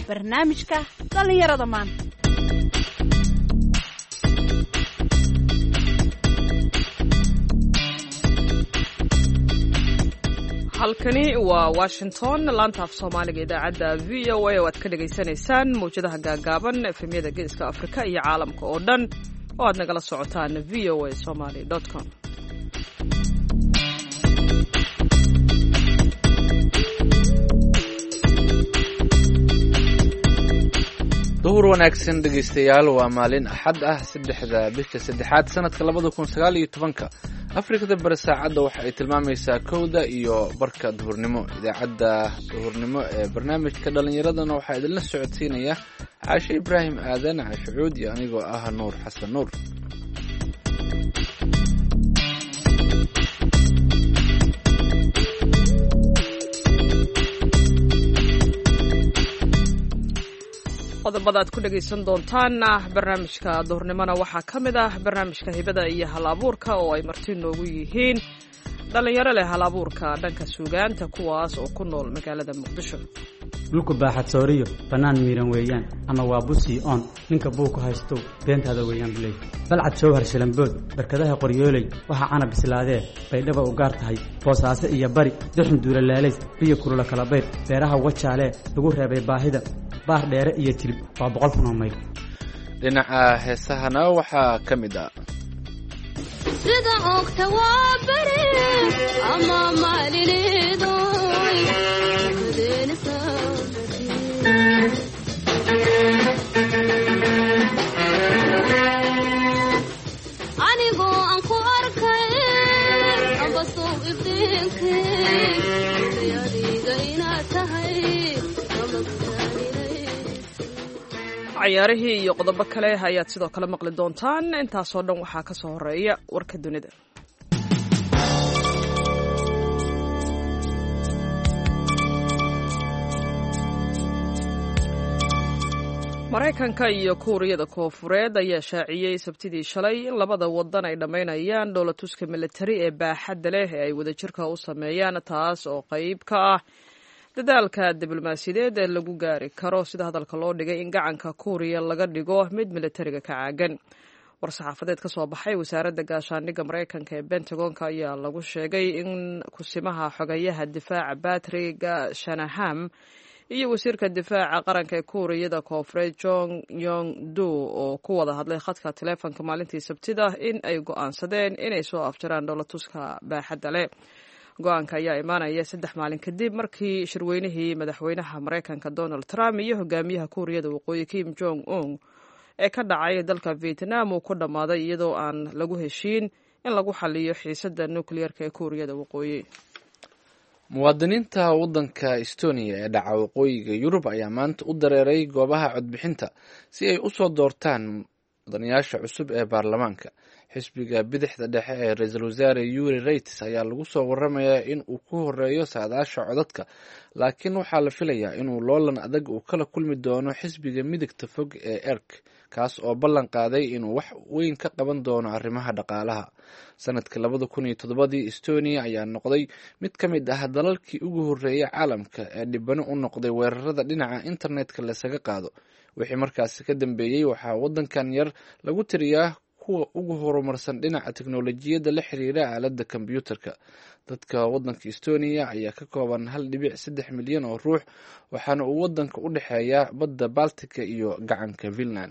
barnaamijka dhallinyarada maanta. halkani waa Washington, laanta af Soomaaliga idaacadda VOA oo aad ka dhageysanaysaan mawjadaha gaagaaban efemyada geeska Afrika iyo caalamka oo dhan oo aad nagala socotaan voasomali.com. duhur wanaagsan dhegeystayaal, waa maalin axad ah 3 bisha 3 sanadka 2019. afrikada bari saacadda waxa ay tilmaamaysaa 1 iyo barka duhurnimo. idaacadda duhurnimo ee barnaamijka dhallinyaradana waxaa idinla socodsiinaya caashe ibraahim aadan, caashe cuud iyo anigoo ah nuur xasan nuur. qodobada aad ku dhagaysan doontaan barnaamijka duhurnimona waxaa ka mid ah barnaamijka hibada iyo hal-abuurka oo ay marti noogu yihiin dhallinyaro leh hal-abuurka dhanka suugaanta, kuwaas oo ku nool magaalada muqdisho. dhulku baaxad sooriyo bannaan miiran weeyaan, ama waa busii oon ninka buuku haysto beentaada weeyaan buley. balcad showhar shilambood barkadaha qoryooley waxaa cana bislaadee baydhaba u gaar tahay boosaaso iyo bari duxun duulalaalays biyo kulula kala bayr beeraha wajaalee lagu reebay baahida baar dheere iyo tilib waa 100,000 mayl. dhinaca heesahana waxaa ka mid ah sida ogta waa bari ama maalineedo anigoo aan ku arkay amba soo ibdiinkay adiga inaad tahay cayaarihii iyo qodobo kale ayaad sidoo kale maqli doontaan. intaasoo dhan waxaa ka soo horeeya warka dunida. maraykanka iyo kuuriyada koofureed ayaa shaaciyey sabtidii shalay in labada wadan ay dhammaynayaan dhoolatuska militari ee baaxadda leh ee ay wadajirka u sameeyaan, taas oo qayb ka ah dadaalka diblomaasiyadeed ee lagu gaari karo sida hadalka loo dhigay in gacanka kuuriya laga dhigo mid militariga ka caagan. war-saxaafadeed ka soo baxay wasaaradda gaashaandhigga maraykanka ee Pentagonka ayaa lagu sheegay in kusimaha xogayaha difaaca Patrick Shanahan iyo wasiirka difaaca qaranka ee kuuriyada koonfureed Jong Yong-do oo ku wada hadlay khadka taleefanka maalintii sabtida in ay go'aansadeen inay soo afjaraan dhoolatuska baaxadda leh. go-aanka ayaa imaanaya 3 maalin kadib markii shirweynihii madaxweynaha maraykanka Donald Trump iyo hogaamiyaha kuuriyada waqooyi Kim Jong Un ee ka dhacay dalka Vietnam uu ku dhammaaday iyadoo aan lagu heshiin in lagu xaliyo xiisadda nukliyeerka ee kuuriyada waqooyi. muwaadiniinta waddanka Estonia ee dhaca waqooyiga Yurub ayaa maanta u dareeray goobaha codbixinta si ay u soo doortaan mudanayaasha cusub ee baarlamaanka. xisbiga bidixda dhexe ee ra-iisul wasaare Yuri Reitis ayaa lagu soo waramayaa in uu ku horeeyo saadaasha codadka, laakiin waxaa la filayaa inuu loolan adag uu kala kulmi doono xisbiga midigta fog ee ERK, kaas oo ballan qaaday inuu wax weyn ka qaban doono arrimaha dhaqaalaha. sanadkii 2007 Estonia ayaa noqday mid ka mid ah dalalkii ugu horreeyay caalamka ee dhibano u noqday weerarada dhinaca internetka lasaga qaado. wixii markaasi ka dambeeyey waxaa waddankan yar lagu tiriyaa kuwa ugu horumarsan dhinaca teknolojiyadda la xiriira aaladda kombiyuutarka. dadka waddanka Estonia ayaa ka kooban 1.3 milyan oo ruux, waxaana uu waddanka u dhexeeyaa badda Baltika iyo gacanka Finland.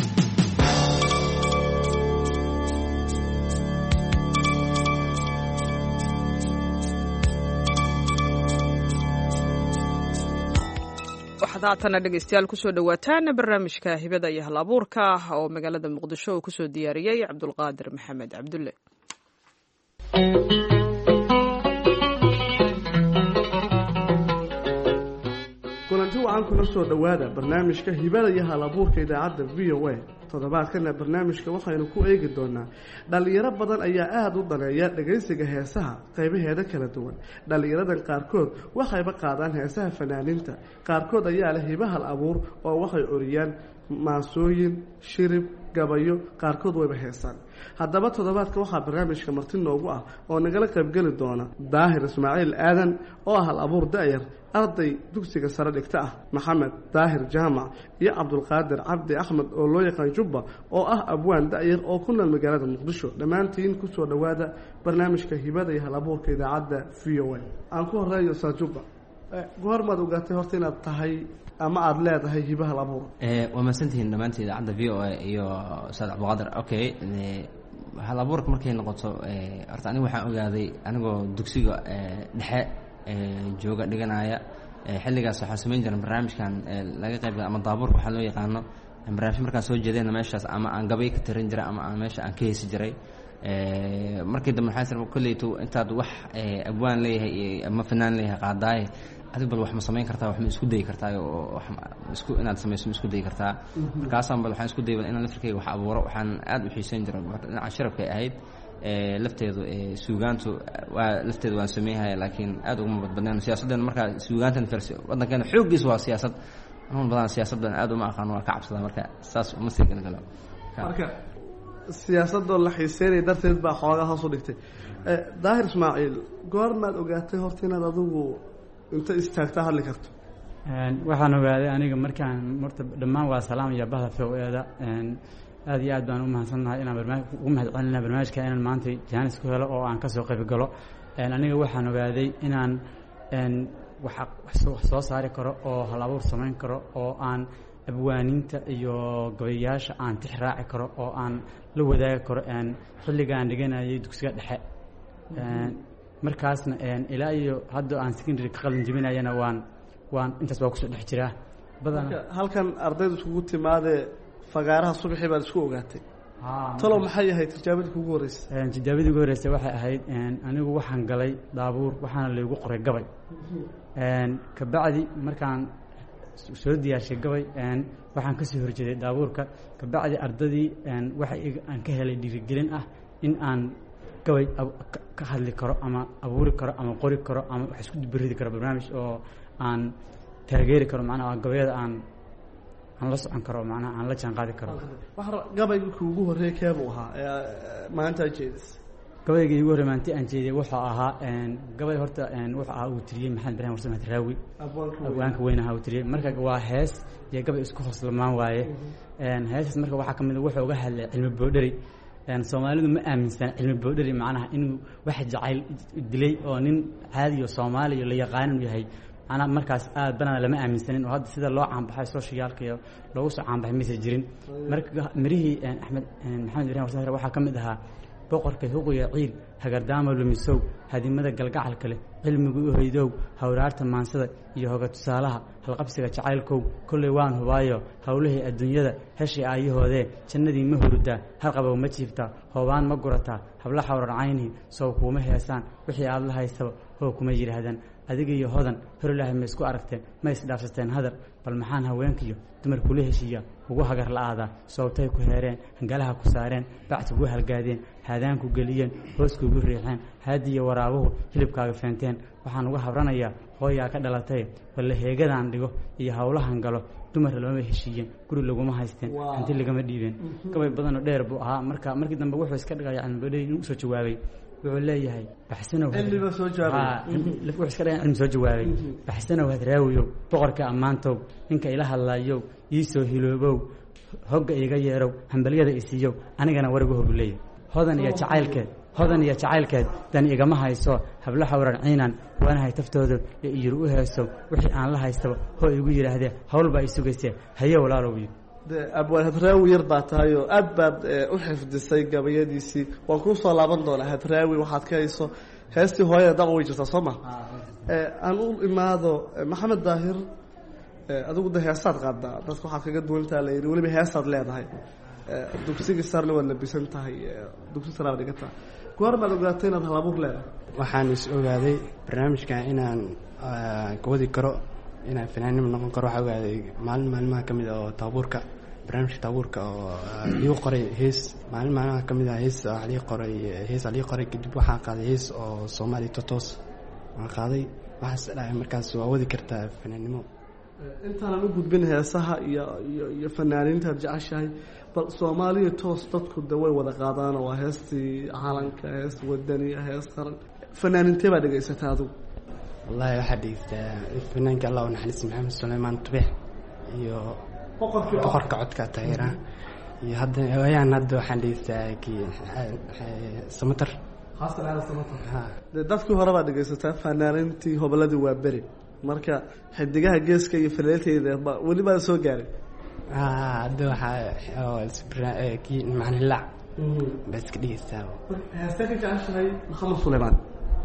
waxaad haatana dhegaystayaal kusoo dhawaataan barnaamijka hibada iyo hal-abuurka oo magaalada muqdisho uu kusoo diyaariyey cabdulqaadir maxamed cabdulle. kulanti wacan kula soo dhowaada barnaamijka hibada iyo hal-abuurka idaacadda VOA. toddobaadkana barnaamijka waxaynu ku eegi doonaa dhallinyaro badan ayaa aada u daneeya dhagaysiga heesaha qaybaheeda kala duwan. dhallinyaradan qaarkood waxayba qaadaan heesaha fanaaniinta, qaarkood ayaa leh hibo hal abuur oo waxay oriyaan maasooyin, shirib, gabayo qaarkood wayba heesaan haddaba toddobaadka waxaa barnaamijka marti noogu ah oo nagala qaybgeli doona daahir ismaaciil aadan oo ah hal abuur da'yar arday dugsiga sare dhigta ah maxamed daahir jaamac iyo cabdulqaadir cabdi axmed oo loo yaqaan jubba oo ah abwaan da'yar oo ku nool magaalada muqdisho dhammaantiin kusoo dhowaada barnaamijka hibada iyo hal abuurka idaacadda v o a aan ku horeeyo saa jubba goormaad ogaatay horta inaad tahay ama aada leedahay hiba hal abuur waa mahadsantihiin dhammaantii idaacadda v o a iyo ustaad cabdiqaadir okay hal abuurka markay noqoto horta aniga waxaan ogaaday anigoo dugsiga dhexe jooga dhiganaya xilligaas waxaa samayn jira barnaamijkan laga qaybgala ama daabuurka waxaa loo yaqaano barnaamij markaan soo jeedayna meeshaas ama aan gabay ka tirin jiray ama aan meesha aan ka heesi jiray markii dambe waxaa sir kolleyto intaad wax abwaan leeyahay ama fanaan leeyahay qaadaaye adigu bal wax ma samayn kartaa wax ma isku dayi kartaa oo isku inaad samayso ma isku dayi kartaa markaasaan bal waxaan isku dayay inaan laftirkayga wax abuuro waxaan aad u xiisayn jiray dhinaca sharafkay ahayd lafteedu suugaantu waa lafteedu waan sameeyay laakiin aad ugu badbadnaan siyaasaddan marka suugaantan farsi wadankeena xooggiis waa siyaasad anoo badan siyaasaddan aad uma aqaan waa ka cabsada marka saas uma sii galo marka siyaasadoo la xiiseynay darteed baa xoogaa hoos u dhigtay daahir ismaaciil goormaad ogaatay horta inaad adigu inta istaagta hadli karto waxaan ogaaday aniga markaan horta dhammaan waa salaam iyo bahda fow-eeda aad iyo aad baan u mahadsannahay inaan ugu mahadcelinaa barnaamijka inaan maanta jaanis ku helo oo aan ka soo qayb galo aniga waxaan ogaaday inaan wax soo saari karo oo hal abuur samayn karo oo aan abwaaniinta iyo gabayaasha aan tix raaci karo oo aan la wadaagi karo xilligaan dhiganayay dugsiga dhexe markaasna ilaa iyo hadda aan secondary ka qalin jebinayana waan intaas baa kusoo dhex jiraa badanaa halkan ardayda iskugu timaadee fagaaraha subaxii baad isku ogaatay talow maxay ahayd tijaabadii kugu horreysay tijaabadii ugu horreysay waxay ahayd anigu waxaan galay daabuur waxaana laygu qoray gabay kabacdi markaan soo diyaarshay gabay waxaan kasoo horjeeday daabuurka kabacdi ardadii aan ka helay dhiirigelin ah in aan gabay ka hadli karo ama abuuri karo ama qori karo ama wax isku beridi karo barnaamij oo aan taageeri karo macnaha gabayada aan la socon karo macnaha aan la jaan qaadi karo gabayga kuugu horreeyay keebuu ahaa maanta jeedis gabayga iigu horreey maanti aan jeediyay wuxuu ahaa gabay horta wuxuu ahaa uu tiriyey maxamed ibraahim warsame raawi abwaanka weyn ahaa uu tiriyey marka waa hees iyo gabay isku hoslamaan waaye heesaas marka waxaa ka mid wuxuu uga hadlay cilmi boodheri soomaalidu ma aaminsan cilmi boodheri macnaha inuu wax jacayl dilay oo nin caadiyo soomaaliya la yaqaan inuu yahay macnaha markaas aad banana lama aaminsanin oo hadda sida loo caanbaxay socialka iyo loogu soo caanbaxay maysa jirin marka mirihii maxamed ibraahim warsame waxaa ka mid ahaa boqorka huqiya ciil hagardaama lumisow hadimada galgacalka leh cilmigu u hoydow hawraarta maansada iyo hoga tusaalaha halqabsiga jacaylkow kolley waan hubaayo howlihii adduunyada heshii aayahoodee jannadii ma hurudaa halqabow ma jiiftaa hoobaan ma gurataa habla xawrar caynihi sow kuuma heesaan wixii aad la haystaba hoo kuma yidhaahdaan adiga iyo hodan hor ilaahay ma isku aragteen ma isdhaafsateen hadar bal maxaan haweenkiyo dumar kula heshiiya ugu hagar la-aadaa soobtay ku heereen hangalaha ku saareen bacti ugu halgaadeen haadaanku geliyeen hooskuugu riixeen haadiyo waraabuhu hilibkaaga feenteen waxaan uga habranayaa hooyaa ka dhalatay balle heegadaan dhigo iyo howlahan galo dumar lamama heshiiyeen guri laguma haysteen hanti lagama dhiibeen gabay badanoo dheer buu ahaa markii dambe wuxuu iska dhigaya cilmibadhey inuu usoo jawaabay wuxuu leeyahay baxsanow soo jawaabay baxsanow hadraawiyow boqorka ammaantow ninka ila hadlaayow iisoo hiloobow hogga iga yeerow hambalyada isiiyow anigana warigu hobu leeyahy hodan iyo jacaylkeed dan igama hayso hablo xawran ciinan waanahay taftooda ee iyir u heesow wixii aan la haystaba hoo igu yidhaahdee hawl baa i sugaysee haye walaalow abwaan hadraawi yar baa tahay oo aad baad u xifdisay gabayadiisii waan kuu soo laaban doonaa hadraawi waxaad ka hayso heestii hooyada daq way jirtaa soo ma aan u imaado maxamed daahir adigu de heesaad qaadaa dadka waxaad kaga duwantaa la yidhi weliba heesaad leedahay dugsigii sarna waad labisan tahay dugsi saraad dhigata goormaad ogaatay inaad hal abuur leedahay waxaan is ogaaday barnaamijkan inaan wadi karo inaan fanaanimo noqon karo waxaa ogaaday maalmaha ka mid ah oo taabuurka barnaamijka taabuurka oo liigu qoray hees maalmaha ka mid ah hees lii qoray kadib waxaan qaaday hees oo soomaali totos waan qaaday waxaas dhahay markaas waa wadi kartaa fanaannimo intaanan u gudbin heesaha iyo fanaaniintaad jeceshahay bal soomaaliya toos dadku de way wada qaadaan waa heestii calanka hees wadaniya hees qaran fanaaniintee baa dhegaysataa adigu wallaahi waxaa dhegeystaa fanaanka allah u naxariis maxamed suleymaan tubex iyo boqorka codka tahira iyo hadda waxaan dhegeystaa kii samatar dee dadkii hore baad dhegaysataa fanaaniintii hoboladii waa beri marka xidigaha geeska iyo faleelteeda weli baa soo gaaray hadda waxaa kii macnilaac baa iska dhegeystaa heestee ka jeceshahay maxamed suleymaan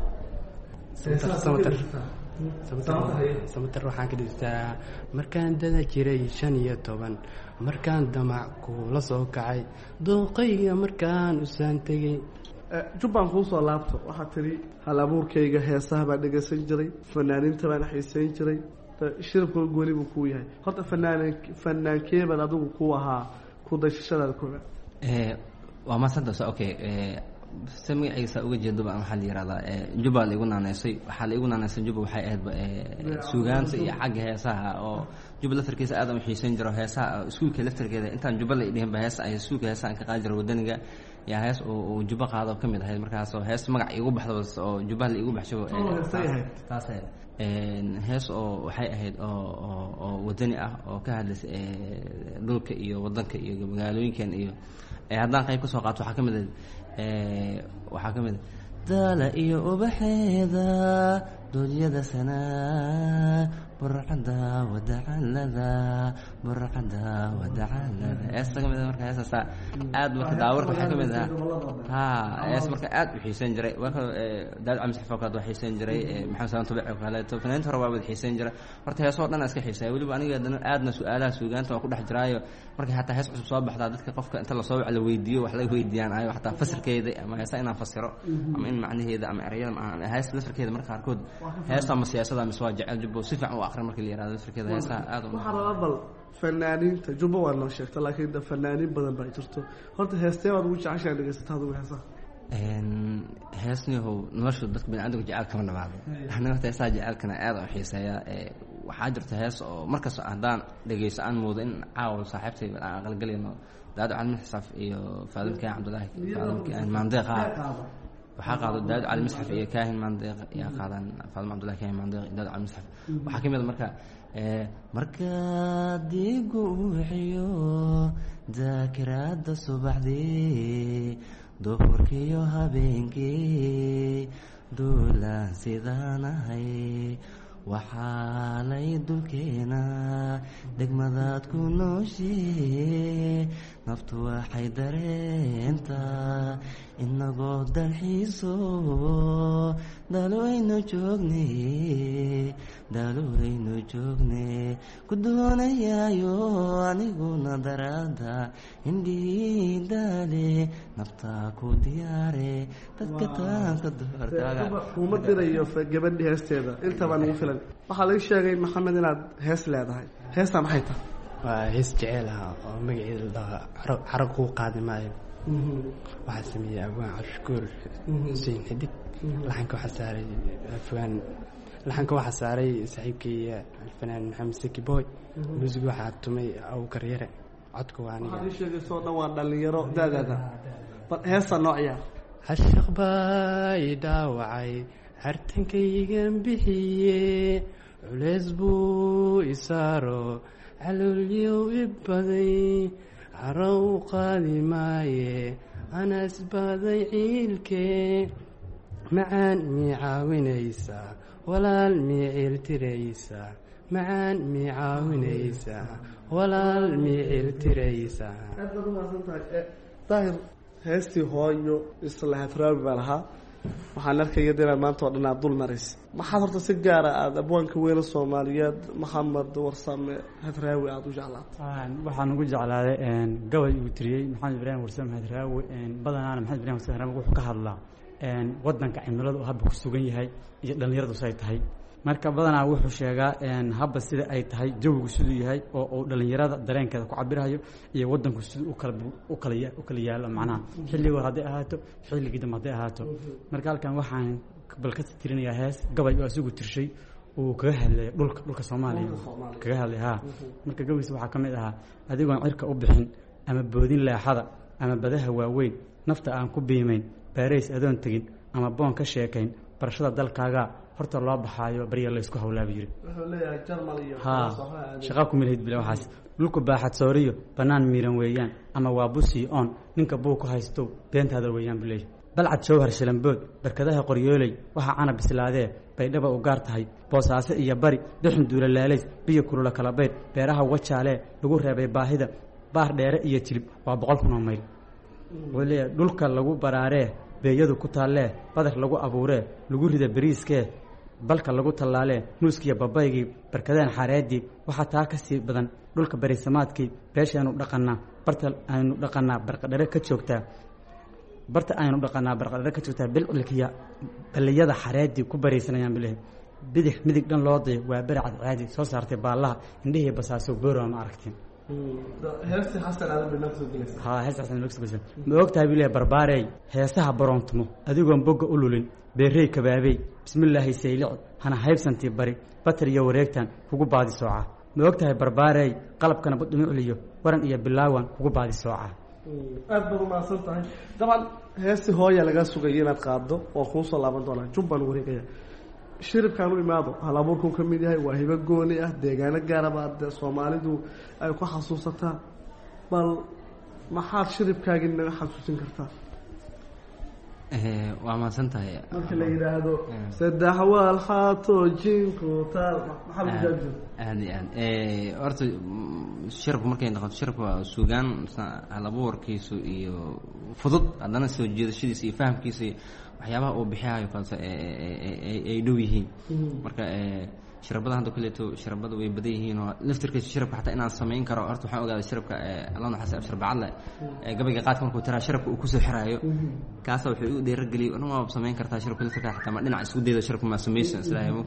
samatar waxaan ka dhegeystaa markaan dada jiray 15 markaan damac kuula soo kacay dooqayga markaan usaan tegay jubbaan kuu soo laabto waxaa tiri hal abuurkayga heesaha baan dhegaysan jiray fanaaniinta baan xiisayn jiray shirabka gooni buu kuu yahay horta fanaankeebaad adigu ku ahaa ku dayshashadaada koobaad waa masantaas okay se magaciisa uga jeedoba waxaa la yihahdaa jubba la igu naaneysay waxaa la igu naaneysay jubba waxay ahayd suugaanta iyo xagga heesaha oo jubba laftarkiisa aad aan u xiisayn jiro heesaha iskuulka laftarkeeda intaan jubba la idhihinba heesa ay iskuulka heesaha ka qaadi jiro wadaniga yaa hees oo jubba qaado ka mid ahayd markaasoo hees magac iigu baxdo oo jubbaha la iigu baxsho taas hees oo waxay ahayd oo wadani ah oo ka hadlaysa dhulka iyo wadanka iyo magaalooyinkan iyo haddaan qayb ka soo qaato waxaa ka mid daala iyo ubaxeeda doodyada sanaa burcada wadacalada heesta ka mid marka heestaasa aad marka daawarka waxaa ka mid ahaa hees marka aad u xiisan jiray marka daad cali saxfo kale waa xiisan jiray maxamed salaan tubic oo kale fanaaniinta hore waa wada xiisan jiray horta heesoo dhan iska xiisay weliba aniga aadna su-aalaha suugaanta waa ku dhex jiraayo markay xataa hees cusub soo baxdaa dadka qofka inta lasoo la weydiiyo wax laga weydiiyaan ayo xataa fasirkeeda ama heesa inaan fasiro ama in macnaheeda ama ereyada hees laftarkeeda marka qaarkood heesta ama siyaasada mise waa jecel jubbo si fiican u aqrin marka la yihahdo laftarkeeda heesaha aad bal fanaaniinta jubbo waa noo sheegta laakiin de fanaaniin badan baa jirto horta heestee baad ugu jeceshaa dhegaysataa adigu heesaha heesniyahow nolosha dadka biniaadamka jecel kama dhamaado aniga horta heesaha jecelkana aad u xiiseeya waxaa jirta hees oo markasta haddaan dhegeyso aan moodo in caawa saaxiibtay aan aqalgalayno daado cali misxaf iyo faadimkaan cabdulaahi maandeeq waxaa qaado daado cali misxaf iyo kaahin maandeeq yaa qaadaan faadima cabdullahi kaahin maandeeq iyo daado cali misxaf waxaa ka mid a marka markaad igu wixiyo daakiraada subaxdii duhurkiiyo habeenkii duulaan sidaan ahay waxaalay dulkeena degmadaad ku nooshee naftu waxay dareentaa inagoo dalxiiso daalwaynu joogne ku doonayaayo aniguna daraada indhiidaale naftaa ku diyaare dadka taanka doorkaaga kuma dirayo gabadhi heesteeda intabaa nagu filan waxaa laga sheegay maxamed inaad hees leedahay heestaa maxay tahay waa hees jeceel ah oo magaceeda la dhahaa carag kuu qaadi maayo waxaa sameeyey abwaan cabdishakuur xuseen xidig laxanka waxaa saaray saaxiibkay alfanaan maxamed saki boy muusig waxaa tumay abukar yare codka waa aniga waxaad ii sheegaysoo dhan waa dhalinyaro daadaada bal heestaa noo ciyaar hashaq baa i dhaawacay hartankaygan bixiye culeys buu isaaro caloolyow i baday caro u qaadi maaye anas baday ciilkee macaan mii caawinaysaa walaal mii ciiltiraysaa macaan mii caawinaysaa walaal mii ciiltiraysaa aad baad umahadsan tahay daahir heestii hooyo isla hadraawi baa lahaa waxaan arkaya inaad maanta oo dhan aad dul maraysa maxaad horta si gaara aada abwaanka weyne soomaaliyeed maxamed warsame hadraawi aada u jeclaatay waxaan ugu jeclaaday gabay uu tiriyey maxamed ibraahim warsame hadraawi badanaana maxamed ibrahim warsame hadraawi wuxuu ka hadlaa wadanka cimiladu habba ku sugan yahay iyo dhallinyaradu siday tahay marka badanaa wuxuu sheegaa habba sida ay tahay jawigu siduu yahay oo uu dhallinyarada dareenkeeda ku cabirayo iyo wadanku siduu u kala yaalo macnaha xilligii hore hadday ahaato xilligii dambe hadday ahaato marka halkan waxaan bal ka tirinayaa hees gabay oo asigu tirshay uu kaga hadlay dhulka Soomaaliya kaga hadlay marka gabaygiisa waxaa ka mid ahaa adigoon cirka u bixin ama boodin leexada ama badaha waaweyn nafta aan ku biimayn baarays adoon tegin ama boon ka sheekayn barashada dalkaaga horta loo baxaayo bariya la isku hawlaabi jiray wuxuu leeyahay Jarmal iyo shaqa ku milhid bila waxaas dhulku baaxad sooriyo banaan miiran weeyaan ama waa busi on ninka buu ku haysto beentaada weeyaan bilay balcad jawhar shilambood barkadaha qoryoolay waxa ana bislaadee baydhaba u gaar tahay boosaaso iyo bari bixin duulalaaleys biyo kulula kala beer beeraha wajaale lagu reebay baahida baar dheere iyo jilib waa 100 mayl waliya dhulka lagu baraaree beeyadu ku taalee badar lagu abuuree lagu rida bariiskee balka lagu talaalee nuuskiya babaygii barkadeen xareedii waxa taa ka sii badan dhulka barisamaadkii beeshaanu dhaqanaa barta aynu dhaqanaa barqadhare ka joogtaa bilcilkiya baliyada xareedii ku baraysanayaan bileh bidix midig dhan loo day waa baracad caadi soo saartay baalaha indhihii basaaso booro ma aragtiin heesti xasan aad binafsu gelisay heesti xasan binafsu gelisay ma ogtahay bileh barbaaray heesaha baroontumo adigoon boga u lulin beerey kabaabay bismillaahi saylic hana haybsantii bari batar iyo wareegtan kugu baadi sooca ma ogtahay barbaaray qalabkana badumi uliyo waran iyo bilaawan kugu baadi sooca aad baad umahadsan tahay daban heesti hooya laga sugaya inaad qaado oo kuu soo laaban doonaa jubbaan wareegaya shiribkaan u imaado halabuurkuu ka mid yahay waa hibo gooni ah deegaano gaaraba Soomaalidu ay ku xasuusataa bal maxaad shiribkaagii naga xasuusin kartaa waa mahadsan tahay marka la yiraahdo saddex wal xaato jinku taal maxaa lagu horta shirku markay noqoto shirku waa suugaan halabuurkiisu iyo fudud haddana soo jeedashadiisa iyo fahamkiisa waxyaabaha uu bixiyayo falsa ay dhow yihiin marka shirabada hadda kuleeto shirabada way badan yihiin oo laftirkiisa shirabka xataa inaan sameyn karo horta waxaan ogaaday shirabka Allah na xasaab sharbacadle gabayga qaadka markuu tiraa shirabka uu ku soo xiraayo kaasa wuxuu u dheerageliyay inuu ma sameyn kartaa shirabka laftirka xataa ma dhinac isku deedo shirabka ma sameeysan islaaymo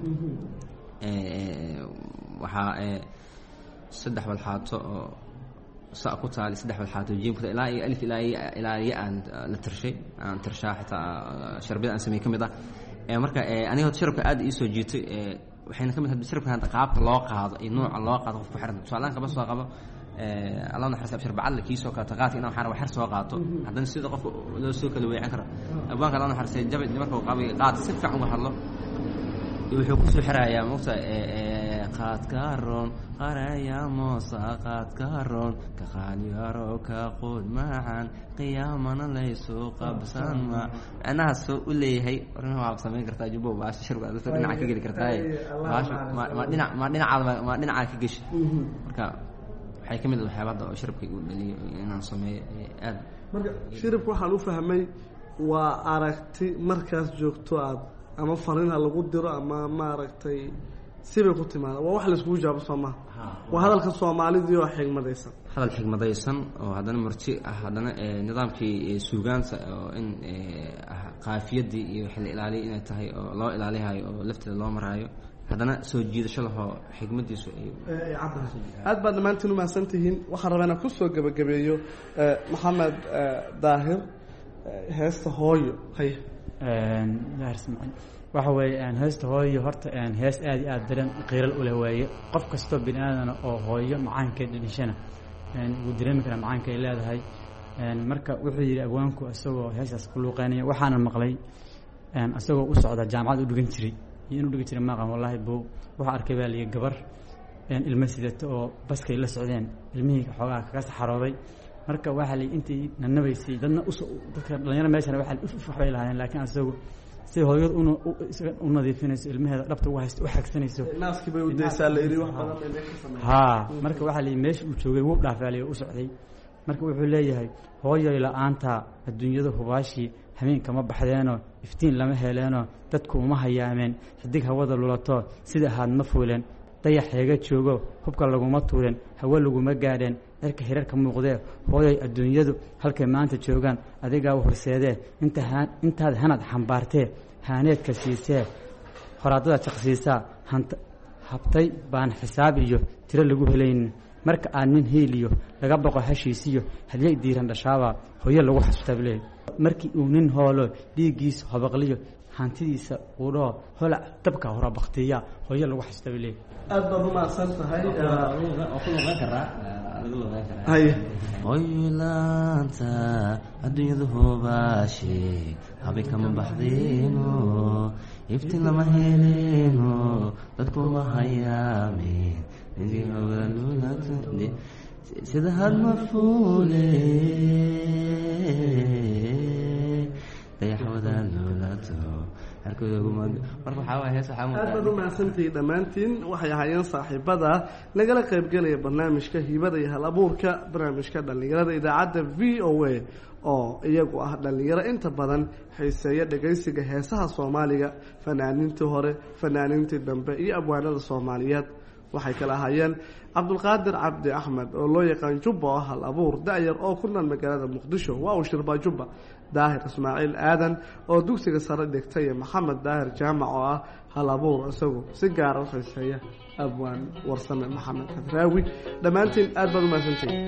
waxa saddex wal xaato oo saa ku taal saddex wal xaato jiimka ilaa iyo alif ilaa iyo aan la tirshay aan tirshaa xataa sharbada aan sameey kamid ah marka aniga shirabka aad ii soo jiitay waxayna kamid tahay shirabka hadda qaabka loo qaado iyo nooca loo qaado qofku xiran tusaalahan kaba soo qabo Allah na xasaab sharbacad la kiisoo ka taqaati inuu xar soo qaato haddana sida qofku loo soo kala weecan karo abwaanka Allah na xasaab jabay marka uu qaabay qaad si fiican uga hadlo wuxuu ku soo xirayaa muqta qaad kaaroon qaraya moosa qaad kaaroon ka qaaliyaaro ka qood macaan qiyaamana layso qabsan ma anaha soo u leeyahay oran waa sameyn kartaa jubbo baas shirka dadka dhinaca ka geli kartaa ma dhinaca ka gashi marka waxay kamid ah waxyaabada oo shirka uu dhaliyo inaan sameeyo aad marka shirku waxaan u fahmay waa aragti markaas joogto aad ama fariin lagu diro ama maaragtay sibay ku timaada waa wax la isku jawaabo Soomaa waa hadalka Soomaalidu oo xigmadaysan hadal xigmadaysan oo hadana marti hadana nidaamkii suugaanta oo in qaafiyadii iyo xil ilaaliye inay tahay oo loo ilaaliyo oo lafteeda loo maraayo hadana soo jiidasho laho xigmadiisu ay aad baad dhamaantiin u mahadsantihiin waxaan rabaa inaan ku soo gabagabeeyo Maxamed Daahir heesta hooyo hay waxa weeye heesta hooyo horta hees aad iyo aad daran qiiral u leh waaye qof kastoo bini'aadan oo hooyo macaankeeda dhishana uu dareemi karaa macaanka ay leedahay marka wuxuu yidhi abwaanku isagoo heesaas ku luuqeynaya waxaana maqlay isagoo u socda jaamacad u dhigan jiray iyo inuu dhigan jiray maqan wallaahi buu waxa arkay baa liya gabar ilmo sidata oo baskay la socdeen ilmihii xoogaa kaga saxarooday marka waxa la intii nanabaysay dadna dadka dhalinyarada meeshan waxa waxbay lahaayeen laakiin asagu si hooyadu u nadiifinayso ilmaheeda dhabta u haysto u xagsanayso naaskii bay u deeysaa la yiri wax badan ay ka sameeyeen marka waxa la meesha uu joogay wuu dhaafaalay u socday marka wuxuu leeyahay hooyo la'aanta adduunyada hubaashi habeen kama baxdeeno iftiin lama heleeno dadku uma hayaameen xidig hawada lulato sida ahaad ma fuuleen dayaxeega joogo hubka laguma tuuren hawa laguma gaadheen erka hirarka muuqdee hooyay adduunyadu halkay maanta joogaan adigaa u horseedee intaad hanad xambaartee haaneedka siisee horaadada jaqsiisaa habtay baan xisaab iyo tiro lagu helaynin marka aad nin hiiliyo laga boqo hashiisiyo hadyay diiran dhashaabaa hooyo lagu xasuustaa bileey markii uu nin hoolo dhiiggiisa hobaqliyo hantidiisa uu dhoo holac dabka hora baktiya hooyo lagu xasta bilay aad baad u mahadsan tahay hoylaanta adduunyadu hoobaashe habay kama baxdeeno iftiin lama heleeno dadku ma hayaamin sida hadma fuule dayaxwada luulato aad baad u mahadsantihiin dhammaantiin waxay ahaayeen saaxiibada nagala qaybgelaya barnaamijka hibada iyo hal abuurka barnaamijka dhallinyarada idaacadda v o a oo iyagu ah dhallinyaro inta badan xiiseeya dhagaysiga heesaha soomaaliga fanaaniintii hore fanaaniintii dambe iyo abwaanada soomaaliyeed waxay kala ahaayeen cabdulqaadir cabdi axmed oo loo yaqaan jubba oo hal abuur da-yar oo ku nool magaalada muqdisho waa uu shirbaa jubba daahir ismaaciil aadan oo dugsiga sare dhigtay iyo maxamed daahir jaamac oo ah hal abuur isagu si gaara u xiiseeya abwaan warsame maxamed hadraawi dhammaantiin aad baad u mahadsantihiin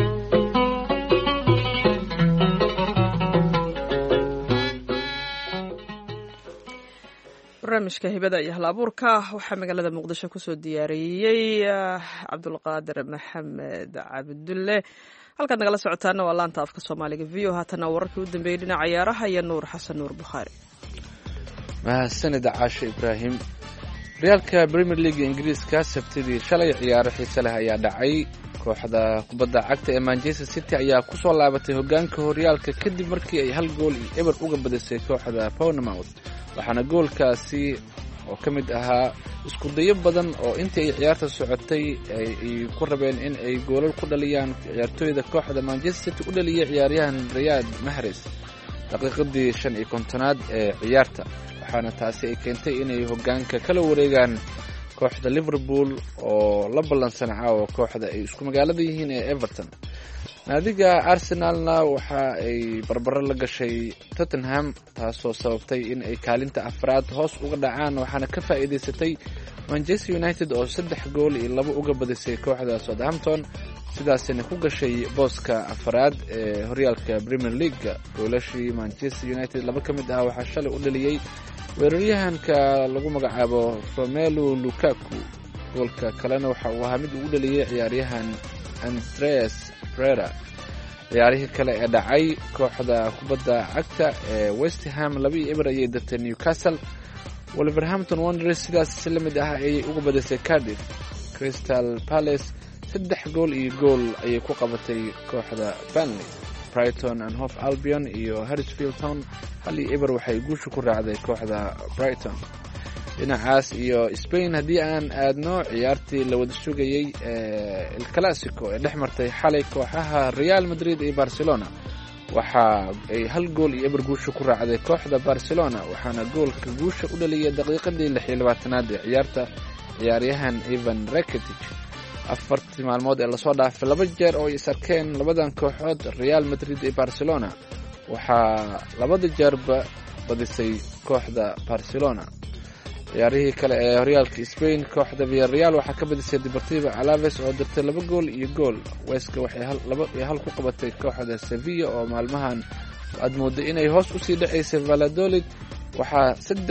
barnaamijka hibada iyo hal abuurka waxaa magaalada muqdisho kusoo diyaariyey cabdulqaadir maxamed cabdulle halkaad nagala socotaana waa laanta afka soomaaliga v o haatana wararkii u dambeeyey dhinaca ciyaaraha iyo nuur xasan nuur bukhaari mahadsanida caashe ibraahim horyaalka premier league ingiriiska sabtidii shalay ciyaaro xiise leh ayaa dhacay kooxda kubadda cagta ee manchester city ayaa kusoo laabatay hogaanka horyaalka kadib markii ay 1 gool iyo eber uga badisay kooxda Bournemouth waxaana goolkaasi oo ka mid ahaa isku dayo badan oo intii ay ciyaarta socotay ay ku rabeen in ay goolal ku dhaliyaan ciyaartooyda kooxda Manchester City u dhaliyay ciyaaryahan Riyad Mahrez daqiiqadii 55aad ee ciyaarta waxaana taasi ay keentay inay hogaanka kala wareegaan kooxda Liverpool oo la ballansanaa oo kooxda ay isku magaalada yihiin ee Everton naadiga Arsenalna waxa ay barbaro la gashay Tottenham taasoo sababtay in ay kaalinta afraad hoos uga dhacaan waxaana ka faa'iideysatay Manchester United oo 3 gool iyo 2 uga badisay kooxda Southampton sidaasina ku gashay booska afraad ee horyaalka Premier League goolashii Manchester United laba ka mid ah waxaa shalay u dhaliyay weeraryahanka lagu magacaabo Romelu Lukaku goolka kalena waxa uu ahaa mid uu dhaliyay ciyaaryahan Andreas Pereira ciyaarihii kale ee dhacay kooxda kubadda cagta ee West Ham 2-0 ayay dirtay Newcastle Wolverhampton Wanderers sidaas la mid ah ay uga badisay Cardiff Crystal Palace 3 gool iyo gool ayay ku qabatay kooxda Burnley Brighton and Hove Albion iyo Huddersfield Town 1-0 waxay guusha ku raacday kooxda Brighton dhinacaas iyo Spain haddii aan aadno ciyaartii la wada sugayay El Clasico ee dhex martay xalay kooxaha Real Madrid iyo Barcelona waxa ay 1 gool iyo eber guusha ku raacday kooxda Barcelona waxaana goolka guusha u dhaliyay daqiiqadii 26aad ee ciyaarta ciyaaryahan Ivan Rakitic afartii maalmood ee lasoo dhaafay 2 jeer oo ay sarkeen labadan kooxood Real Madrid iyo Barcelona waxaa labada jeerba badisay kooxda Barcelona ciyaarihii kale ee horyaalka Spain kooxda Villarreal waxaa ka badisay Deportivo Alaves oo dirtay 2 gool iyo gool Huesca waxay 2-1 ku qabatay kooxda Sevilla oo maalmahan aad mooday inay hoos u sii dhaceysay Valladolid waxaa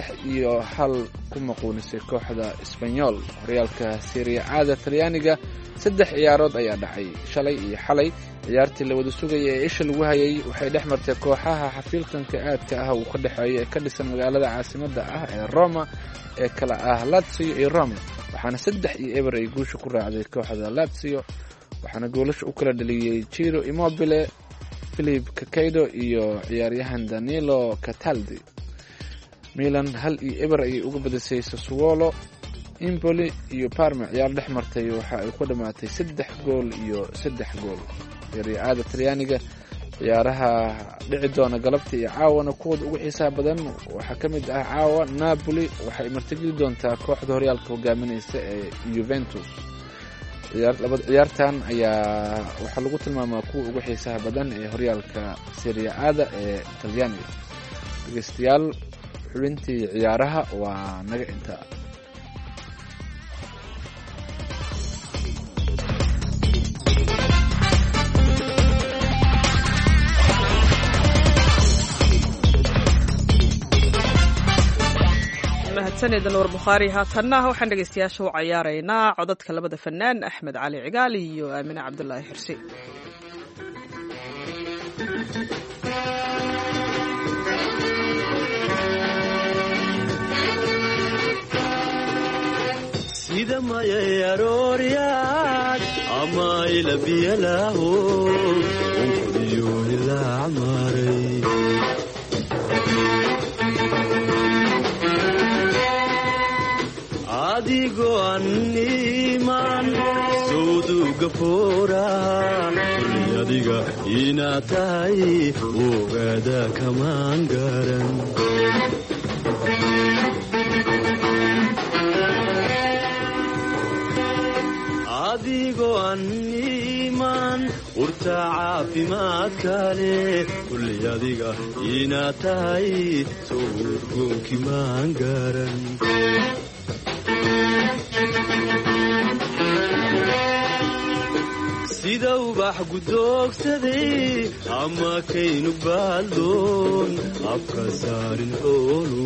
3-1 ku maquunisay kooxda Espanyol horyaalka Serie A Talyaaniga 3 ciyaarood ayaa dhacay shalay iyo xalay ciyaartii la wada sugayay ee isha lagu hayay waxay dhex martay kooxaha xafiiltanka aadka ah uu ka dhaxeeyo ee ka dhisan magaalada caasimadda ah ee Roma ee kala ah Lazio iyo Roma waxaana 3-0 ay guusha ku raacday kooxda Lazio waxaana goolasha u kala dhaliyay Ciro Immobile Philip Caicedo iyo ciyaaryahan Danilo Cataldi Milan 1-0 ay uga badisay Sassuolo Empoli iyo Parma ciyaar dhex martay waxa ay ku dhamaatay 3 gool iyo 3 gool Serie A Talyaaniga ciyaaraha dhici doona galabta iyo caawana kuwada ugu xiisaha badan waxaa ka mid ah caawa Napoli waxay martigeli doontaa kooxda horyaalka hogaaminaysa ee Juventus ciyaartan ayaa waxaa lagu tilmaamaa kuwa ugu xiisaha badan ee horyaalka Serie A ee Talyaaniga dhageystayaal xubintii ciyaaraha waa naga intaa mahadsanid nuur bukhaari. haatanna waxaan dhegaystayaasha u cayaaraynaa codadka labada fanaan axmed cali cigaal iyo aamine cabdulaahi xirsi. sida mayay arooryaad ama ila biyalaaho unkudiyo ilaa maray adigoo anniman sawduga foora adiga inaad tahay ogaada kamaan garan adigoo anniman urta caafimaadka leh kulli adiga inaad tahay sawirgoonki maan garan sida ubax gudoogsaday ama kaynu baaldoon afka saarin xoolu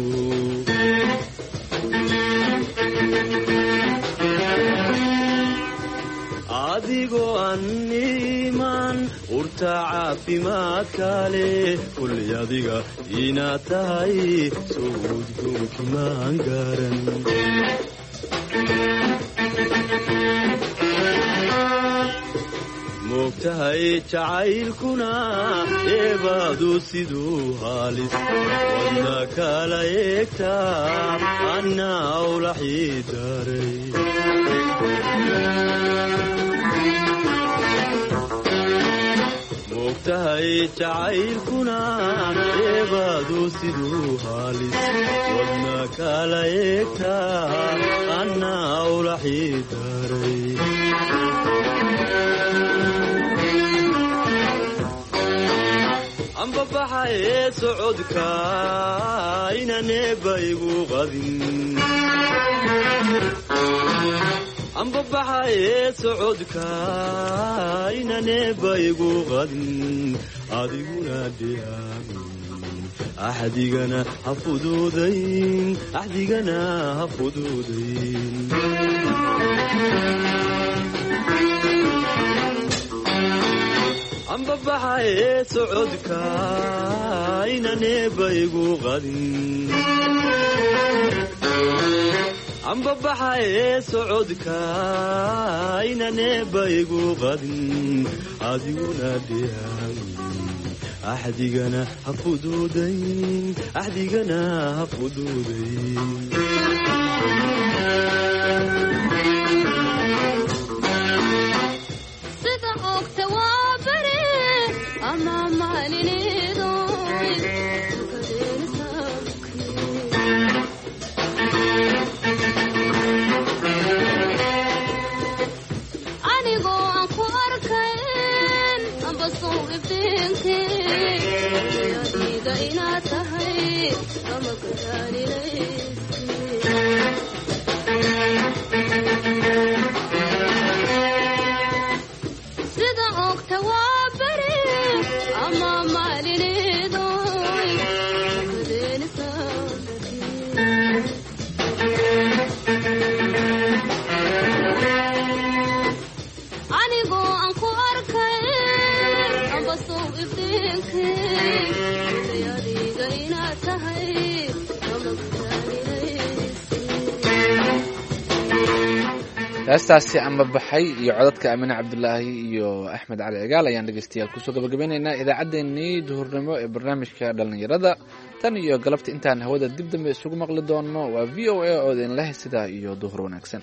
adigoo anniman urta caafimaadka leh kulli adiga inaad tahay sawirgoonki maan garan moogtahay jacaylkuna eebaadu siduu haalis wadna kala eegtaa anna awlaxii daray moogtahay jacaylkuna eebaadu siduu haalis wadna kala eegtaa anna awlaxii daray ambabaxaye socodka inaneeba igu qadin ambabaxaye socodka inaneeba igu qadin adiguna dhiyaamin axdigana ha fuduudayn axdigana ha fuduudayn ambabaxaye socodka inaneeba igu qadin ambabaxaye socodka inaneeba igu qadin adiguna dhiyaamin axdigana ha fuduudayn axdigana ha fuduudayn heestaasi ambabaxay iyo codadka aamine cabdulaahi iyo axmed cali cigaal ayaan dhegeystayaal kusoo gabagabeynaynaa idaacaddeenii duhurnimo ee barnaamijka dhallinyarada tan iyo galabta intaan hawada dib dambe isugu maqli doono waa v o a oo idin leh sidaa iyo duhur wanaagsan.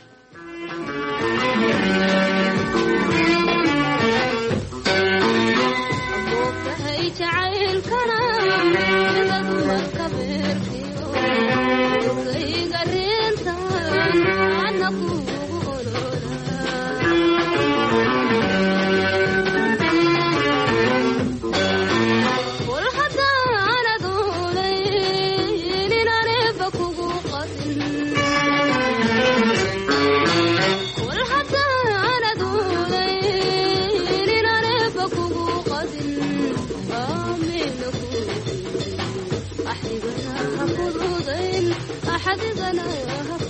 أحد غناها